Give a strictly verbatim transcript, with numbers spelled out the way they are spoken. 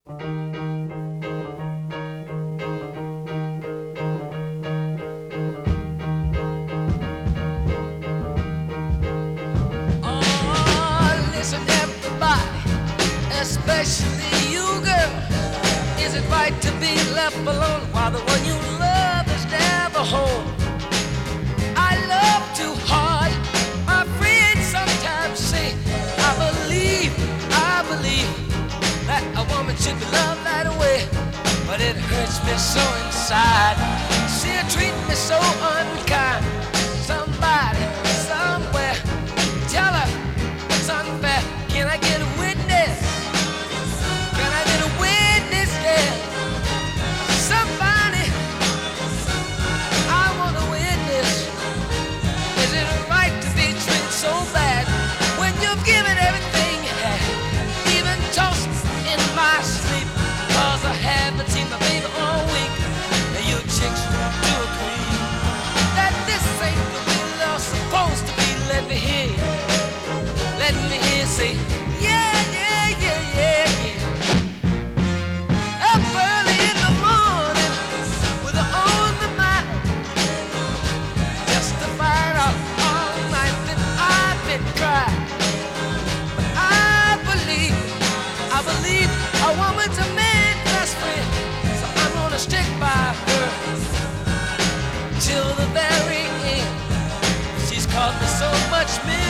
Oh, listen, everybody, especially you, girl. Is it right to be left alone while the one you love is never home? I love too hard. My friends sometimes say, I believe, I believe that a woman should be loved right away. But it hurts me so inside. See her treat me so unkind. Somebody, somewhere, tell her it's unfair. Can I get a witness? Can I get a witness? Yeah. Somebody, I want a witness. Is it right to be treated so bad when you've given everything you had? Even toast in my sleep, 'cause I haven't seen my baby all week. Now you chicks do agree that this ain't the way love's supposed to be. Let me hear you. Let me hear you say, yeah, yeah, yeah, yeah, yeah. Up early in the morning with her on the mind, just to find out all night that I've been crying. But I believe, I believe a woman's a man's best friend, so I'm gonna stick by her till the very end. She's caused me so much misery.